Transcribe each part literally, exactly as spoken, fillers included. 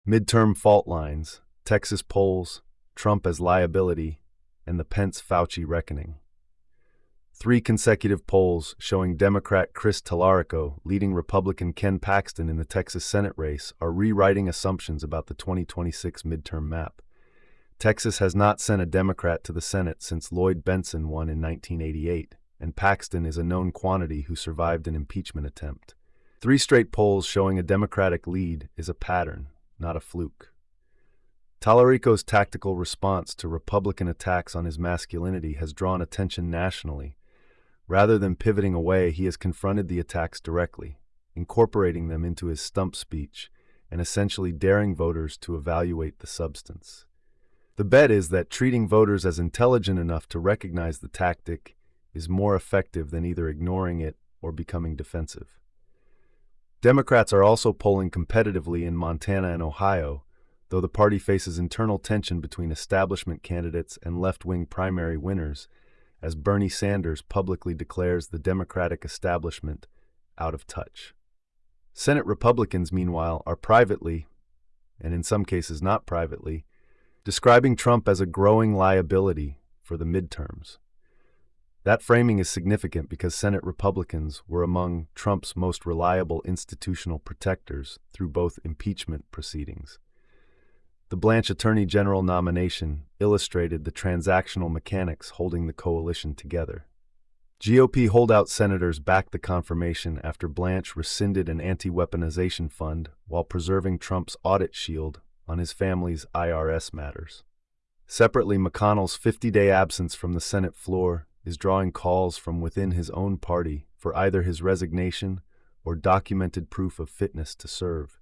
Midterm fault lines, Texas polls, Trump as liability, and the Pence-Fauci reckoning. Three consecutive polls showing Democrat Chris Tallarico leading Republican Ken Paxton in the Texas Senate race are rewriting assumptions about the twenty twenty-six midterm map. Texas has not sent a Democrat to the Senate since Lloyd Bentsen won in nineteen eighty-eight, and Paxton is a known quantity who survived an impeachment attempt. Three straight polls showing a Democratic lead is a pattern, not a fluke. Tallarico's tactical response to Republican attacks on his masculinity has drawn attention nationally. Rather than pivoting away, he has confronted the attacks directly, incorporating them into his stump speech and essentially daring voters to evaluate the substance. The bet is that treating voters as intelligent enough to recognize the tactic is more effective than either ignoring it or becoming defensive. Democrats are also polling competitively in Montana and Ohio, though the party faces internal tension between establishment candidates and left-wing primary winners, as Bernie Sanders publicly declares the Democratic establishment out of touch. Senate Republicans, meanwhile, are privately, and in some cases not privately, describing Trump as a growing liability for the midterms. That framing is significant because Senate Republicans were among Trump's most reliable institutional protectors through both impeachment proceedings. The Blanche Attorney General nomination illustrated the transactional mechanics holding the coalition together. G O P holdout senators backed the confirmation after Blanche rescinded an anti-weaponization fund while preserving Trump's audit shield on his family's I R S matters. Separately, McConnell's fifty-day absence from the Senate floor is drawing calls from within his own party for either his resignation or documented proof of fitness to serve.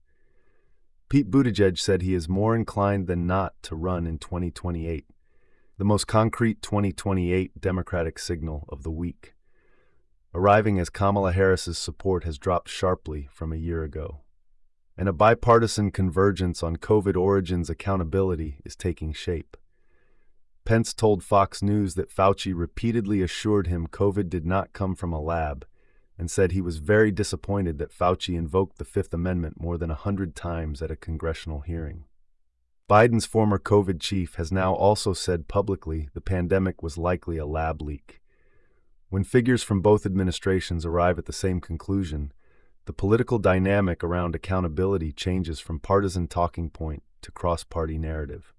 Pete Buttigieg said he is more inclined than not to run in twenty twenty-eight, the most concrete twenty twenty-eight Democratic signal of the week, arriving as Kamala Harris's support has dropped sharply from a year ago. And a bipartisan convergence on COVID origins accountability is taking shape. Pence told Fox News that Fauci repeatedly assured him COVID did not come from a lab, and said he was very disappointed that Fauci invoked the Fifth Amendment more than a hundred times at a congressional hearing. Biden's former COVID chief has now also said publicly the pandemic was likely a lab leak. When figures from both administrations arrive at the same conclusion, the political dynamic around accountability changes from partisan talking point to cross-party narrative.